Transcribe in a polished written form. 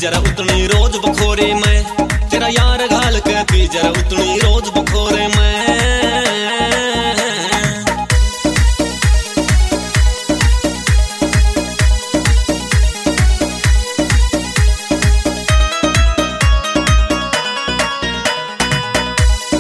जरा उतनी रोज बखोरे मैं तेरा यार घाल के पी जरा उतनी रोज बखोरे